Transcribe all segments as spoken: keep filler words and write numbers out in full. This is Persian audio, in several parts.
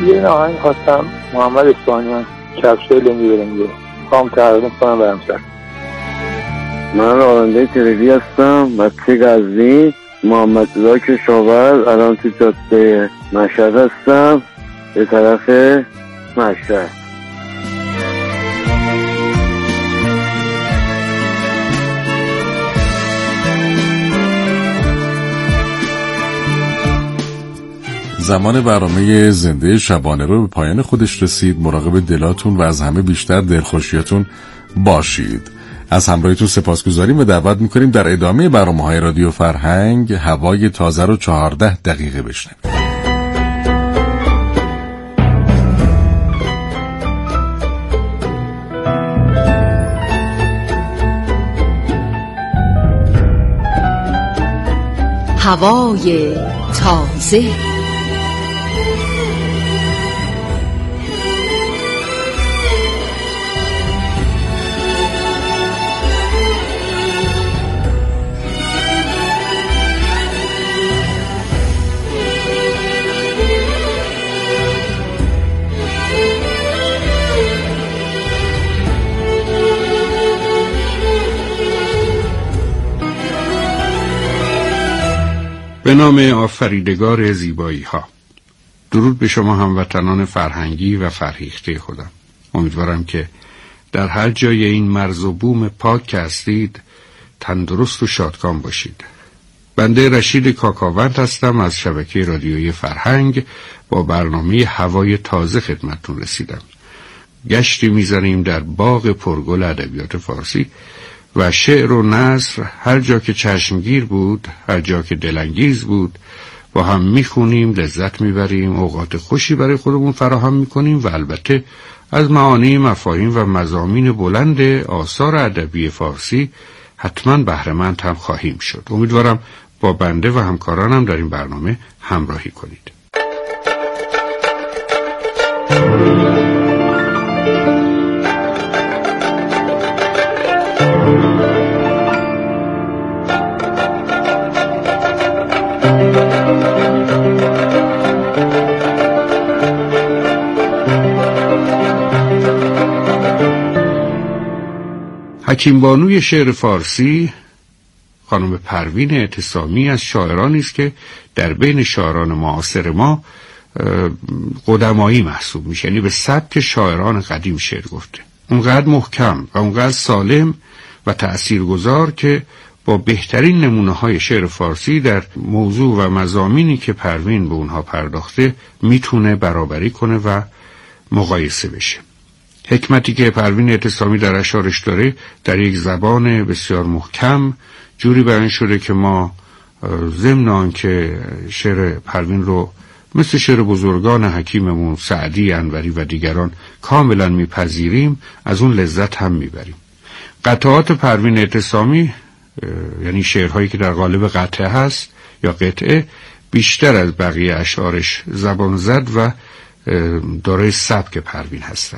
یه آهنگ خواستم محمد اسپانیان کفشای لنگی برنگی کام تقدیم کنم به همسر. من راننده تریلی هستم، بچه غزنی، محمد رضا کشاورز. الان تو جاده مشهد هستم به طرف مشهد. زمان برنامه زنده شبانه رو به پایان خودش رسید. مراقب دلاتون و از همه بیشتر دلخوشیاتون باشید. از همراهیتون سپاسگزاریم و دعوت میکنیم در ادامه برنامه‌های رادیو فرهنگ هوای تازه رو چهارده دقیقه بشنوید. هوای تازه. به نام آفریدگار زیبایی ها. درود به شما هموطنان فرهنگی و فرهیخته خودم. امیدوارم که در هر جای این مرز و بوم پاک که هستید تندرست و شادکام باشید. بنده رشید کاکاوند هستم، از شبکه رادیویی فرهنگ با برنامه هوای تازه خدمتتون رسیدم. گشتی میزنیم در باغ پرگل ادبیات فارسی و شعر و نثر هر جا که چشمگیر بود، هر جا که دلانگیز بود با هم میخونیم، لذت میبریم، اوقات خوشی برای خودمون فراهم میکنیم و البته از معانی، مفاهیم و مضامین بلند آثار ادبی فارسی حتما بهره‌مند هم خواهیم شد. امیدوارم با بنده و همکارانم در این برنامه همراهی کنید. حکیم بانوی شعر فارسی خانم پروین اعتصامی از شاعرانی است که در بین شاعران معاصر ما قدمایی محسوب میشه، یعنی به سبک شاعران قدیم شعر گفته. اونقدر محکم و اونقدر سالم و تأثیرگذار که با بهترین نمونه های شعر فارسی در موضوع و مضامینی که پروین به اونها پرداخته میتونه برابری کنه و مقایسه بشه. حکمتی که پروین اعتصامی در اشعارش داره در یک زبان بسیار محکم جوری بیان شده که ما ضمن آنکه شعر پروین رو مثل شعر بزرگان حکیممون سعدی، انوری و دیگران کاملا میپذیریم، از اون لذت هم میبریم. قطعات پروین اعتصامی یعنی شعرهایی که در قالب قطعه هست یا قطعه بیشتر از بقیه اشعارش زبان زد و دارای سبک پروین هستند.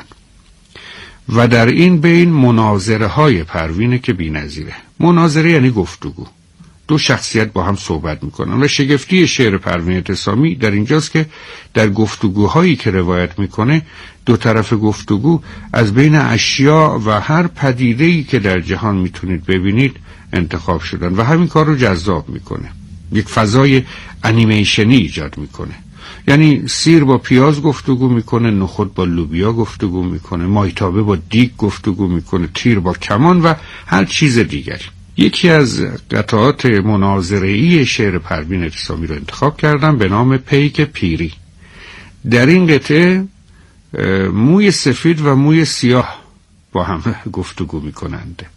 و در این بین مناظره های پروینه که بی‌نظیره. مناظره یعنی گفتگو، دو شخصیت با هم صحبت میکنن و شگفتی شعر پروین اعتصامی در اینجاست که در گفتگوهایی که روایت میکنه دو طرف گفتگو از بین اشیا و هر پدیده‌ای که در جهان میتونید ببینید انتخاب شدن و همین کار رو جذاب میکنه، یک فضای انیمیشنی ایجاد میکنه. یعنی سیر با پیاز گفتگو میکنه، نخود با لوبیا گفتگو میکنه، مایتابه با دیگ گفتگو میکنه، تیر با کمان و هر چیز دیگری. یکی از قطعات مناظره‌ای شعر پروین اعتصامی رو انتخاب کردم به نام پیک پیری. در این قطعه موی سفید و موی سیاه با هم گفتگو میکنند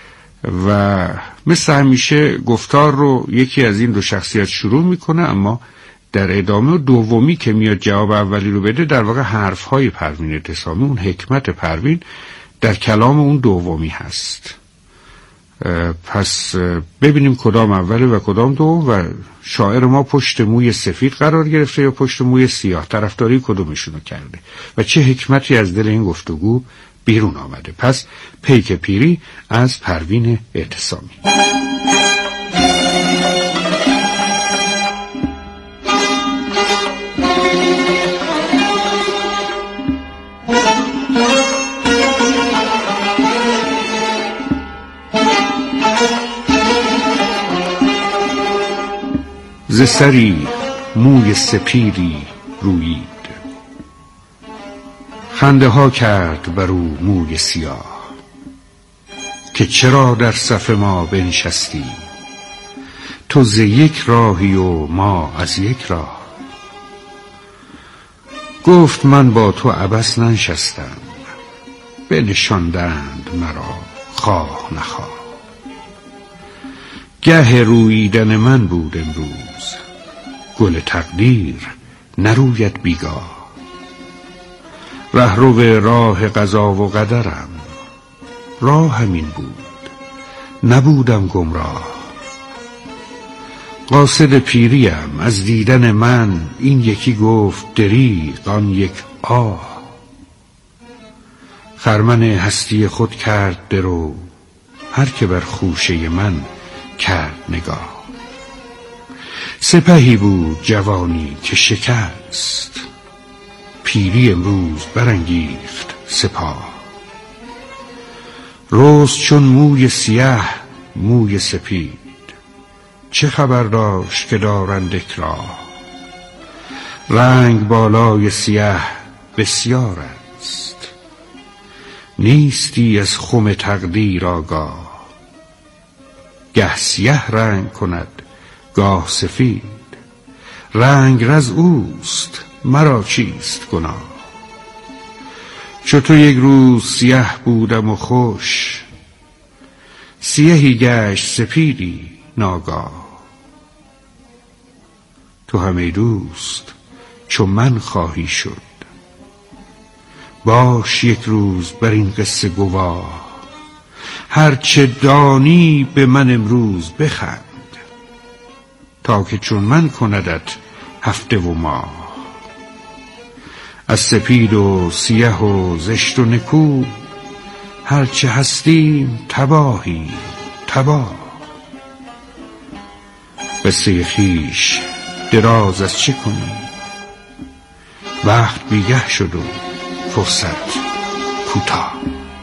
و مثل همیشه گفتار رو یکی از این دو شخصیت شروع میکنه، اما در ادامه دومی که میاد جواب اولی رو بده در واقع حرفهای پروین اعتصامی، اون حکمت پروین در کلام اون دومی هست. پس ببینیم کدام اوله و کدام دوم و شاعر ما پشت موی سفید قرار گرفته یا پشت موی سیاه، طرفداری کدومشونو کرده و چه حکمتی از دل این گفتگو بیرون آمده. پس پیک پیری از پروین اعتصامی. ز سری موی سپیدی رویید، خنده ها کرد بر او موی سیاه، که چرا در صف ما بنشستی، تو ز یک راهی و ما از یک راه. گفت من با تو عبث ننشستم، بنشاندند مرا خواه نخواه. گه روییدن من بود امروز، گل تقدیر نروید بیگاه. رهرو راه قضا و قدرم، راه همین بود نبودم گمراه. قاصد پیریم از دیدن من، این یکی گفت دریغ آن یک آه. خرمن هستی خود کرد درو، هر که بر خوشه من کرد نگاه. سپهی بود جوانی که شکست، پیری امروز برانگیخت سپاه. رست چون موی سیاه موی سپید، چه خبر داشت که دارند یک راه. رنگ بالای سیاه بسیار است، نیستی از خم تقدیر آگاه. گه سیاه رنگ کند گاه سفید، رنگ رز اوست مرا چیست گناه. چو تو یک روز سیاه بودم و خوش، سیاهی گشت سپیدی ناگاه. تو همه دوست چو من خواهی شد، باش یک روز بر این قصه گواه. هرچه دانی به من امروز بخند، تا که چون من کندت هفته و ماه. از سپید و سیه و زشت و نکو، هرچه هستیم تباهی تباه. قصه خویش دراز از چه کنی، وقت بیگه شد و فرصت کوتاه.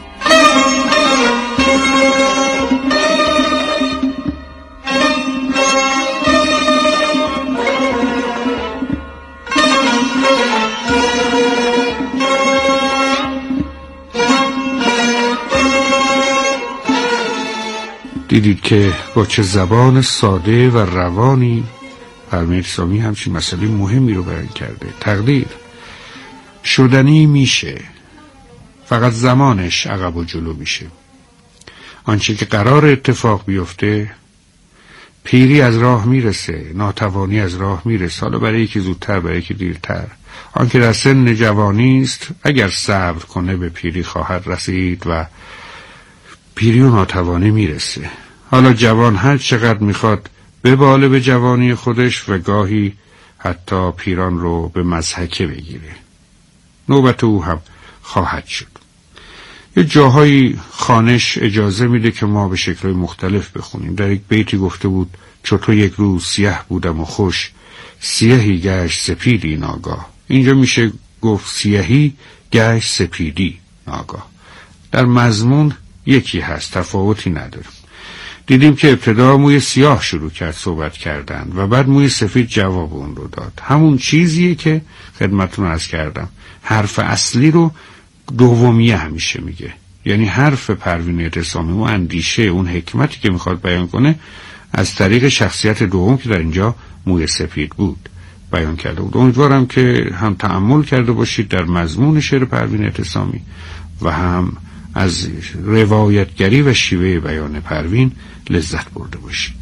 دیدید که با چه زبان ساده و روانی پرمیر سامی همچین مسئله مهمی رو بیان کرده. تقدیر شدنی میشه، فقط زمانش عقب و جلو میشه. آنچه که قرار اتفاق بیفته، پیری از راه میرسه، ناتوانی از راه میرسه، حالا برای یکی زودتر برای یکی دیرتر. آنکه در سن جوانی است اگر صبر کنه به پیری خواهد رسید و پیری و ناتوانی میرسه. حالا جوان هر چقدر میخواد بباله به جوانی خودش و گاهی حتی پیران رو به مضحکه بگیره، نوبت او هم خواهد شد. یه جاهایی خانش اجازه میده که ما به شکل‌های مختلف بخونیم. در یک بیتی گفته بود چطور یک روز سیاه بودم و خوش، سیاهی گشت سپیدی ناگاه. اینجا میشه گفت سیاهی گشت سپیدی ناگاه. در مضمون یکی هست، تفاوتی نداره. دیدیم که ابتدا موی سیاه شروع کرد صحبت کردن و بعد موی سفید جواب اون رو داد. همون چیزیه که خدمتتون عرض کردم، حرف اصلی رو دومیه همیشه میگه. یعنی حرف پروین اعتصامی و اندیشه اون حکمتی که میخواد بیان کنه از طریق شخصیت دوم که در اینجا موی سپید بود بیان کرده بود. امیدوارم که هم تأمل کرده باشید در مضمون شعر پروین اعتصامی و هم از روایتگری و شیوه بیان پروین لذت برده باشید.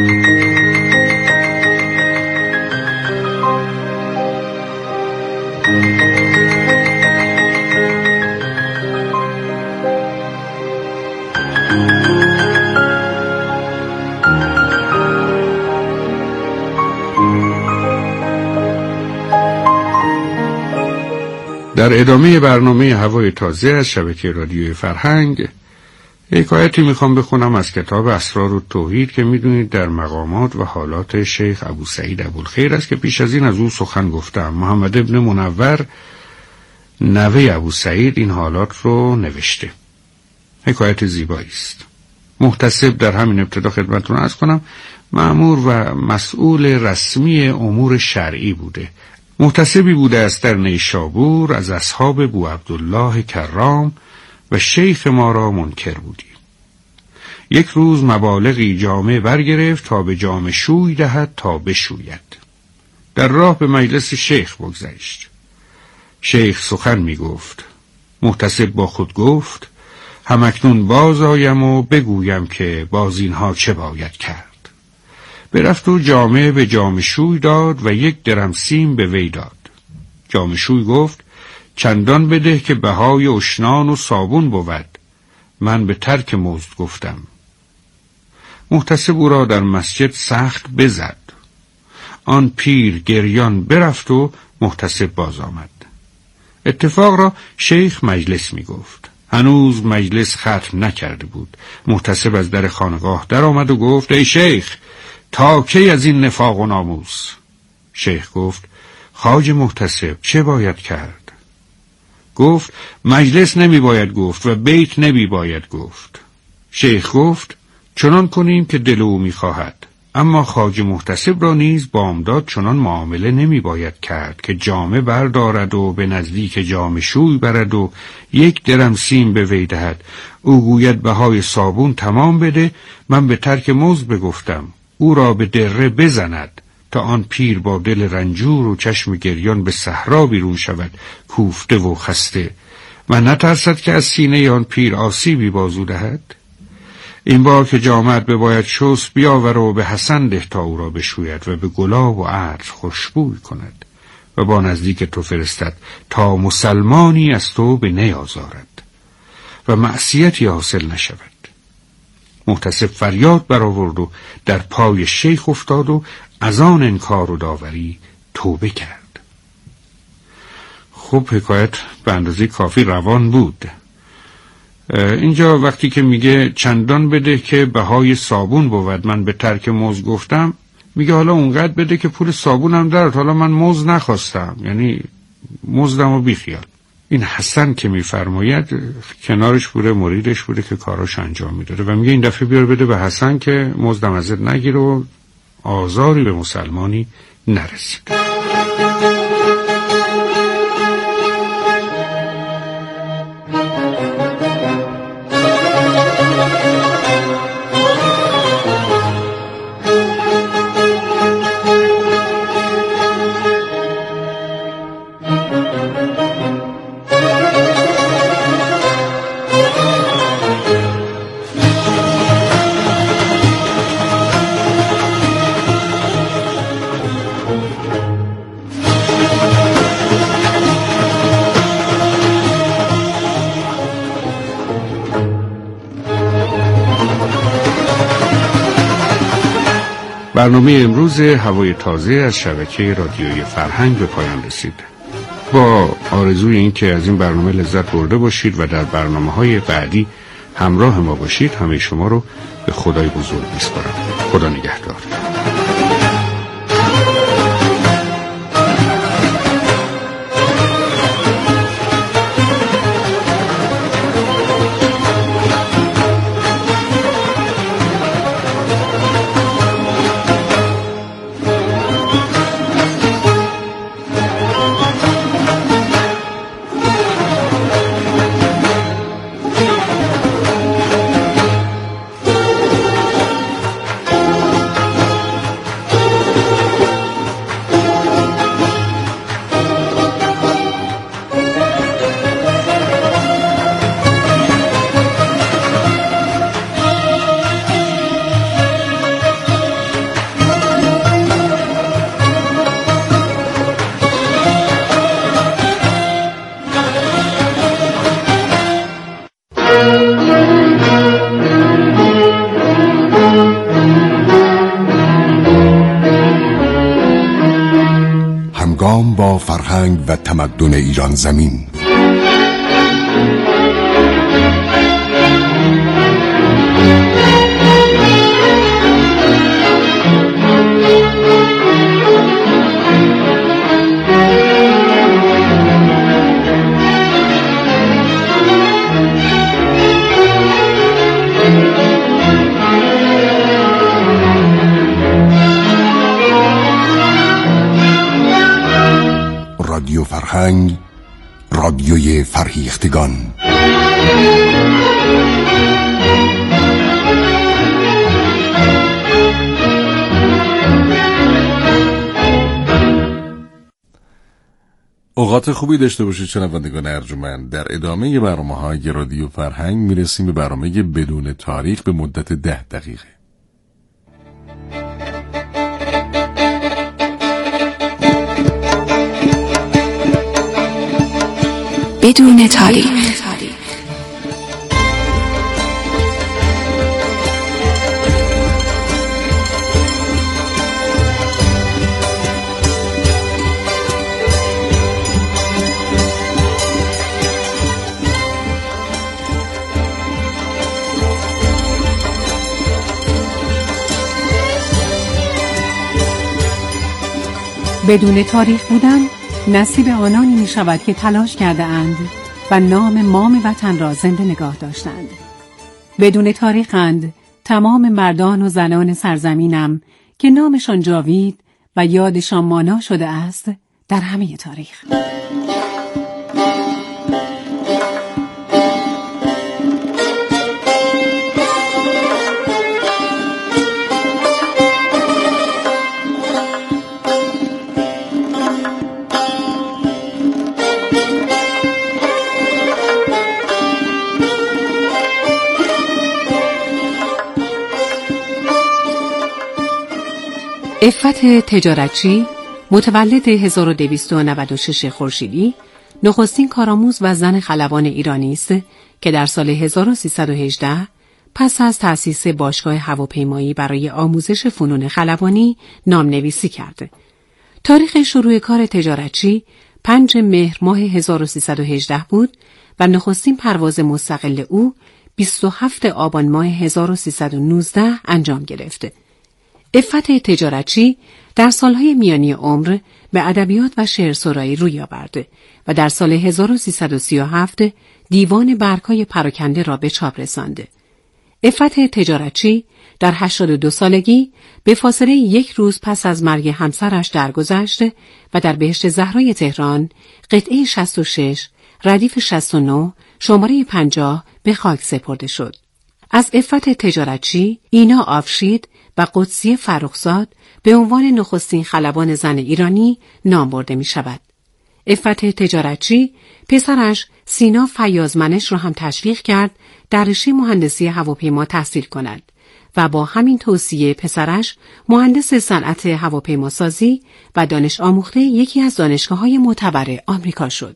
در ادامه برنامه هوای تازه از شبکه رادیوی فرهنگ حکایتی میخوام بخونم از کتاب اسرار التوحید که میدونید در مقامات و حالات شیخ ابوسعید ابوالخیر است که پیش از این از او سخن گفتم. محمد ابن منور نوه ابوسعید این حالات رو نوشته. حکایت زیبایی است. محتسب در همین ابتدا خدمتتون عرض کنم مأمور و مسئول رسمی امور شرعی بوده. محتسبی بوده است در نیشابور، از اصحاب بو عبدالله کرام و شیخ ما را منکر بودی. یک روز مبالغی جامه برگرفت تا به جامه شوی دهد تا بشوید. در راه به مجلس شیخ بگذشت. شیخ سخن می گفت. محتسب با خود گفت همکنون باز آیم و بگویم که باز اینها چه باید کرد. برفت و جامه به جامه شوی داد و یک درم سیم به وی داد. جامه شوی گفت چندان بده که بهای اشنان و صابون بود، من به ترک مزد گفتم. محتسب او را در مسجد سخت بزد. آن پیر گریان برفت و محتسب باز آمد. اتفاق را شیخ مجلس می گفت. هنوز مجلس ختم نکرده بود. محتسب از در خانقاه در آمد و گفت ای شیخ، تا کی از این نفاق و ناموس؟ شیخ گفت خواجه محتسب چه باید کرد؟ گفت مجلس نمی باید گفت و بیت نمی باید گفت. شیخ گفت چنان کنیم که دل او می خواهد، اما خواجه محتسب را نیز بامداد چنان معامله نمی باید کرد که جامه بردارد و به نزدیک جامه شوی برد و یک درم سیم به وی دهد. او گوید بهای صابون تمام بده، من به ترک مزد بگفتم. او را به دره بزند تا آن پیر با دل رنجور و چشم گریان به صحرا بیرون شود، کوفته و خسته. من نترسد که از سینه آن پیر آسیبی بازو دهد؟ این بار که جامعت بباید شست بیاور و به حسن ده تا او را بشوید و به گلاب و عطر خوشبوی کند و با نزدیک تو فرستد تا مسلمانی از تو به نیازارد و معصیتی حاصل نشود. محتسب فریاد برآورد و در پای شیخ افتاد و از آن انکار و داوری توبه کرد. خب حکایت به اندازه کافی روان بود. اینجا وقتی که میگه چندان بده که بهای صابون بود، من به ترک مزد گفتم، میگه حالا اونقدر بده که پول صابونم درد، حالا من مزد نخواستم، یعنی مزدم و بیخیال. این حسن که میفرماید کنارش بوده، مریدش بوده که کاراش انجام میداده و میگه این دفعه بیار بده به حسن که مزدم ازت نگیره و آزاری به مسلمانی نرسید. برنامه امروز هوای تازه از شبکه رادیویی فرهنگ به پایان رسید. با آرزوی این که از این برنامه لذت برده باشید و در برنامه‌های بعدی همراه ما باشید، همه شما رو به خدای بزرگ میسپارم. خدا نگهدار. با فرهنگ و تمدن ایران زمین. فرهنگ، رادیوی فرهیختگان. اوقات خوبی داشته باشید شنوندگان ارجمند. در ادامه برنامه‌های رادیو فرهنگ میرسیم به برنامه بدون تاریخ به مدت ده دقیقه. بدون تاریخ. بدون تاریخ بودن نصیب آنانی می شود که تلاش کرده اند و نام مام وطن را زنده نگاه داشتند. بدون تاریخند تمام مردان و زنان سرزمینم که نامشان جاوید و یادشان مانا شده است در همه تاریخ. عفت تجارتچی متولد هزار و دویست و نود و شش خورشیدی نخستین کارآموز و زن خلبان ایرانی است که در سال هزار و سیصد و هجده پس از تأسیس باشگاه هواپیمایی برای آموزش فنون خلبانی نامنویسی کرد. تاریخ شروع کار تجارتچی پنج مهر ماه هزار و سیصد و هجده بود و نخستین پرواز مستقل او بیست و هفتم آبان ماه هزار و سیصد و نوزده انجام گرفت. عفت تجارتچی در سالهای میانی عمر به ادبیات و شعر سرایی روی آورد و در سال هزار و سیصد و سی و هفت دیوان برگ‌های پراکنده را به چاپ رساند. عفت تجارتچی در هشتاد و دو سالگی به فاصله یک روز پس از مرگ همسرش درگذشت و در بهشت زهرای تهران قطعه شصت و شش ردیف شصت و نه شماره پنجاه به خاک سپرده شد. از عفت تجارتچی اینا آفشید و قدسی فرخزاد به عنوان نخستین خلبان زن ایرانی نام برده می شود. عفت تجارتچی پسرش سینا فیاضمنش را هم تشویق کرد در رشته مهندسی هواپیما تحصیل کند و با همین توصیه پسرش مهندس صنعت هواپیماسازی و دانش آموخته یکی از دانشگاه‌های معتبر آمریکا شد.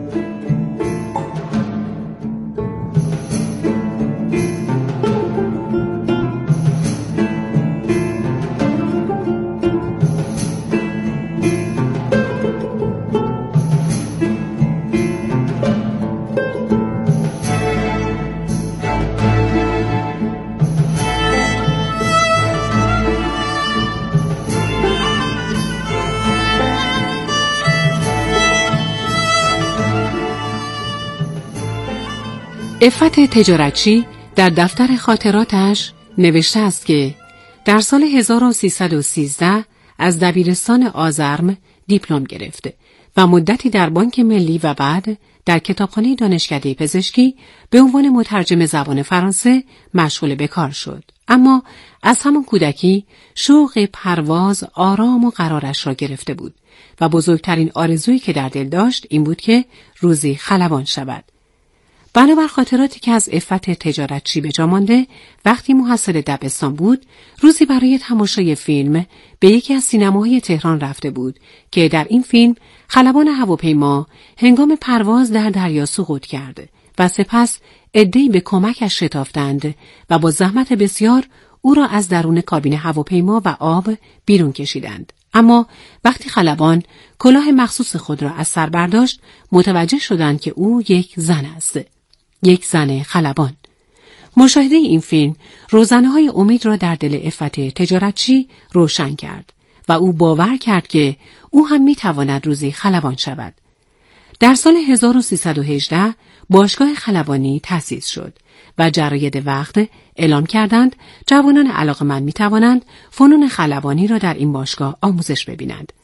عفت تجارتچی در دفتر خاطراتش نوشته است که در سال هزار و سیصد و سیزده از دبیرستان آزرم دیپلم گرفت و مدتی در بانک ملی و بعد در کتابخانه دانشکده پزشکی به عنوان مترجم زبان فرانسه مشغول به کار شد. اما از همان کودکی شوق پرواز آرام و قرارش را گرفته بود و بزرگترین آرزویی که در دل داشت این بود که روزی خلبان شود. بنابر خاطراتی که از عفت تجارتچی به جا مانده، وقتی محصل دبستان بود، روزی برای تماشای فیلم به یکی از سینماهای تهران رفته بود که در این فیلم خلبان هواپیما هنگام پرواز در دریا سقوط کرد و سپس عده‌ای به کمکش شتافتند و با زحمت بسیار او را از درون کابین هواپیما و آب بیرون کشیدند. اما وقتی خلبان کلاه مخصوص خود را از سر برداشت، متوجه شدند که او یک زن است. یک زن خلبان. مشاهده این فیلم روزنه‌های امید را در دل عفت تجارتچی روشن کرد و او باور کرد که او هم می‌تواند روزی خلبان شود. در سال هزار و سیصد و هجده باشگاه خلبانی تأسیس شد و جراید وقت اعلام کردند جوانان علاقه‌مند می‌توانند فنون خلبانی را در این باشگاه آموزش ببینند.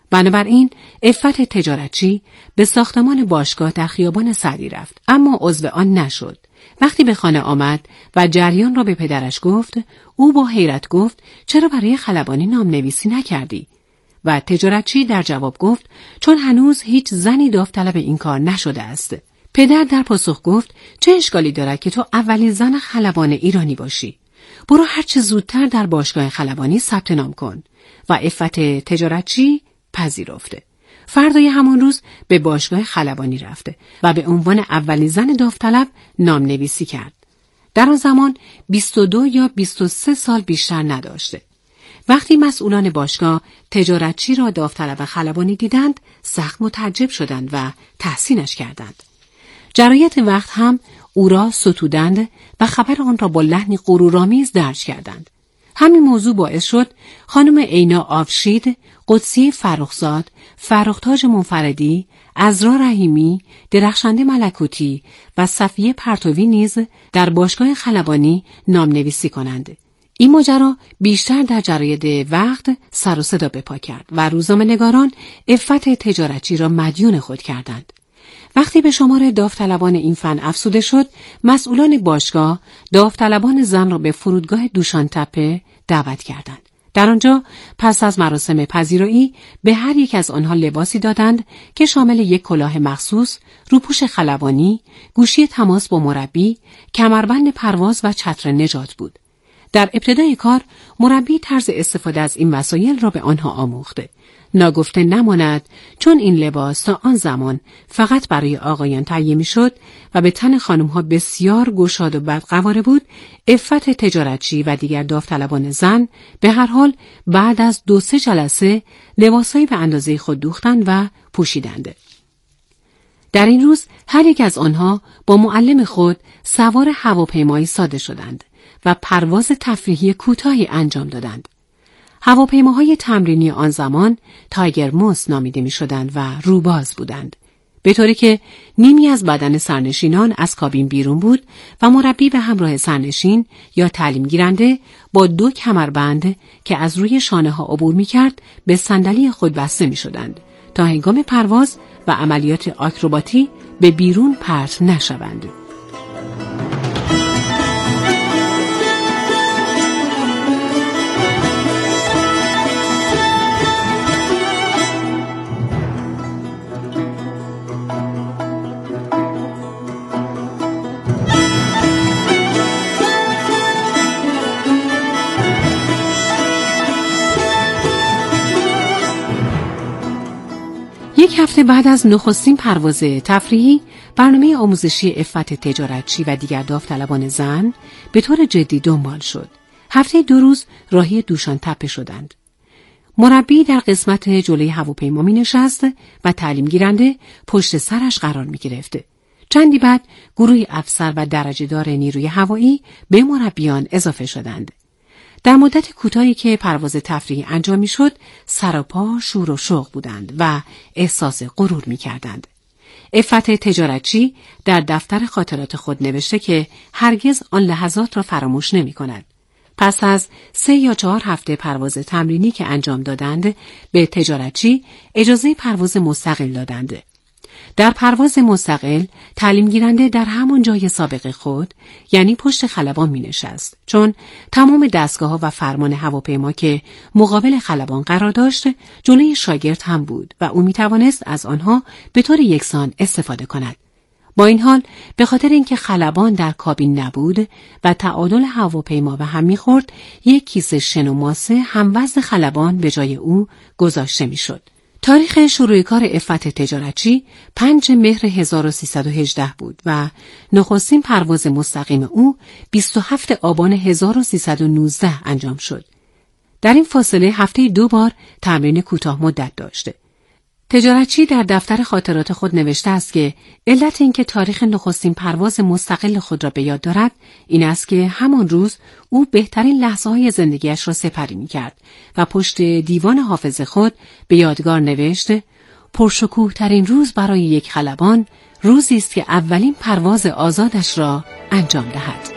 بنابراین عفت تجارتچی به ساختمان باشگاه در خیابان سعدی رفت، اما عضو آن نشد. وقتی به خانه آمد و جریان را به پدرش گفت، او با حیرت گفت چرا برای خلبانی نام نویسی نکردی؟ و تجارتچی در جواب گفت چون هنوز هیچ زنی داوطلب این کار نشده است. پدر در پاسخ گفت چه اشکالی دارد که تو اولین زن خلبان ایرانی باشی؟ برو هرچه زودتر در باشگاه خلبانی ثبت نام کن. و عفت تجارتچی پذیرفته. فردای همان روز به باشگاه خلبانی رفته و به عنوان اولین زن داوطلب نام نویسی کرد. در آن زمان بیست و دو یا بیست و سه سال بیشتر نداشته. وقتی مسئولان باشگاه تجارتچی را داوطلب خلبانی دیدند، سخت متعجب شدند و تحسینش کردند. جرایت وقت هم او را ستودند و خبر آن را با لحنی غرورآمیز درج کردند. همین موضوع باعث شد خانم عینا آفشید، قدسی فرخزاد، فرختاج منفردی، عذرا رحیمی، درخشنده ملکوتی و صفیه پرتوی نیز در باشگاه خلبانی نام نویسی کنند. این ماجرا بیشتر در جراید وقت سر و صدا به پا کرد و روزنامه‌نگاران عفت تجارتچی را مدیون خود کردند. وقتی به شمار داوطلبان این فن افزوده شد، مسئولان باشگاه داوطلبان زن را به فرودگاه دوشانتپه دعوت کردند. در آنجا پس از مراسم پذیرایی به هر یک از آنها لباسی دادند که شامل یک کلاه مخصوص، روپوش خلبانی، گوشی تماس با مربی، کمربند پرواز و چتر نجات بود. در ابتدای کار مربی طرز استفاده از این وسایل را به آنها آموخته. ناگفته نماند چون این لباس تا آن زمان فقط برای آقایان تهیه می‌شد و به تن خانم‌ها بسیار گشاد و بدقواره بود، عفت تجارتچی و دیگر داوطلبان زن به هر حال بعد از دو سه جلسه لباسایی به اندازه خود دوختند و پوشیدند. در این روز هر یک از آنها با معلم خود سوار هواپیمایی ساده شدند و پرواز تفریحی کوتاهی انجام دادند. هواپیماهای تمرینی آن زمان تایگر موس نامیده می شدند و روباز بودند، به طوری که نیمی از بدن سرنشینان از کابین بیرون بود و مربی به همراه سرنشین یا تعلیم گیرنده با دو کمربند که از روی شانه ها عبور می کرد به صندلی خود بسته می شدند تا هنگام پرواز و عملیات آکروباتی به بیرون پرت نشوند. یک هفته بعد از نخستین پرواز تفریحی، برنامه آموزشی عفت تجارتچی و دیگر داوطلبان زن به طور جدی دنبال شد. هفته دو روز راهی دوشانتپه شدند. مربی در قسمت جلوی هواپیما می نشست و تعلیم گیرنده پشت سرش قرار می گرفت. چندی بعد گروه افسر و درجه‌دار نیروی هوایی به مربیان اضافه شدند. در مدت کوتاهی که پرواز تفریحی انجام می‌شد، سر و پا شور و شوق بودند و احساس غرور می‌کردند. عفت تجارتچی در دفتر خاطرات خود نوشته که هرگز آن لحظات را فراموش نمی‌کند. پس از سه یا چهار هفته پرواز تمرینی که انجام دادند، به تجارتچی اجازه پرواز مستقل دادند. در پرواز مستقل تعلیم گیرنده در همان جای سابق خود، یعنی پشت خلبان می نشست، چون تمام دستگاه‌ها و فرمان هواپیما که مقابل خلبان قرار داشت جلوی شاگرد هم بود و او می توانست از آنها به طور یکسان استفاده کند. با این حال به خاطر اینکه خلبان در کابین نبود و تعادل هواپیما به هم می‌خورد، یک کیسه شن و ماسه هموزن خلبان به جای او گذاشته می‌شد. تاریخ شروع کار عفت تجارتچی پنج مهر هزار و سیصد و هجده بود و نخستین پرواز مستقیم او بیست و هفتم آبان هزار و سیصد و نوزده انجام شد. در این فاصله هفته دو بار تمرین کوتاه مدت داشته. تجارتچی در دفتر خاطرات خود نوشته است که علت اینکه تاریخ نخستین پرواز مستقل خود را به یاد دارد این است که همان روز او بهترین لحظه‌های زندگیش را سپری می‌کرد و پشت دیوان حافظ خود به یادگار نوشته: پرشکوه ترین روز برای یک خلبان روزی است که اولین پرواز آزادش را انجام دهد.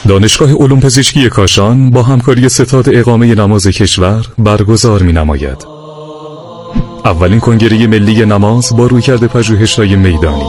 دانشگاه علوم پزشکی کاشان با همکاری ستاد اقامه نماز کشور برگزار می‌نماید. اولین کنگره ملی نماز با رویکرد پژوهش‌های میدانی.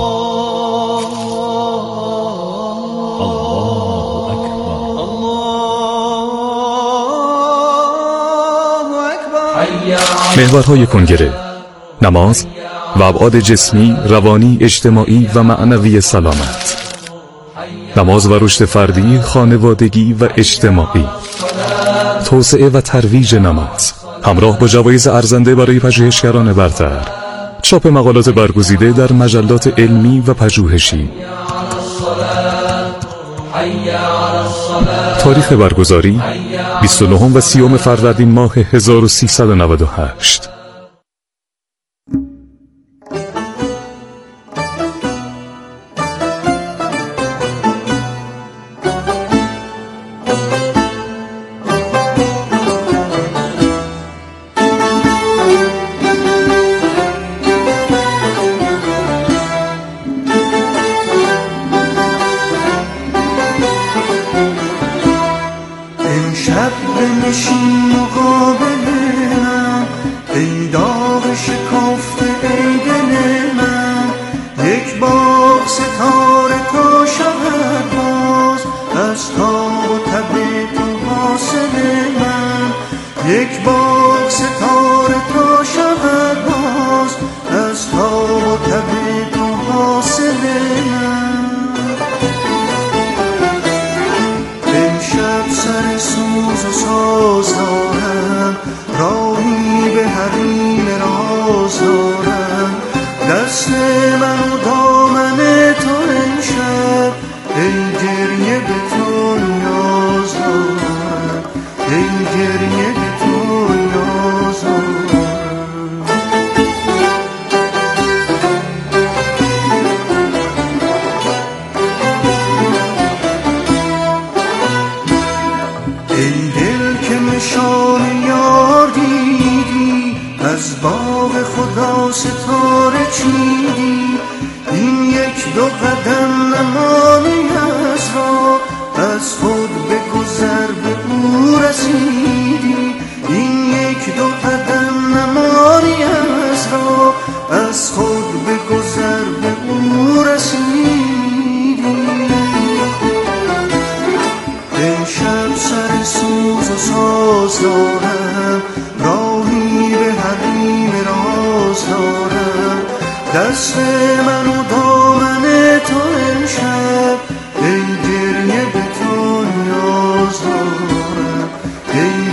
محورهای کنگره: نماز و ابعاد جسمی، روانی، اجتماعی و معنوی سلامت. نماز و رشد فردی، خانوادگی و اجتماعی. توسعه و ترویج نماز همراه با جوایز ارزنده برای پژوهشگران برتر. چاپ مقالات برگزیده در مجلات علمی و پژوهشی. تاریخ برگزاری بیست و نه و سی فروردین ماه هزار و سیصد و نود و هشت. امشب بنشین مقابل من، ای داغ شکافته ای دل من. یک باغ ستاره تا شود باز، از تاب و تب تو حاصل من. یک باغ ستاره تا شود باز، از تاب و تب تو حاصل من. سر سوز و ساز دارم، راهی به حریم راز دارم. دست من و دامن تو امشب، ای گریه به تو نیاز دارم، ای گریه به تو نیاز دارم. ای دل که نشان یار دیدی، از باغ خدا ستاره چیدی. این یک دو قدم نمانی از راه، از خود به گذر به او رسیدی. این یک دو قدم نمانی از راه، از خود به گذر به او رسیدی. امشب سر سوز و ساز دارم، راهی به حریم راز دارم. دست من و دامن تو امشب، ای گریه به تو نیاز دارم، ای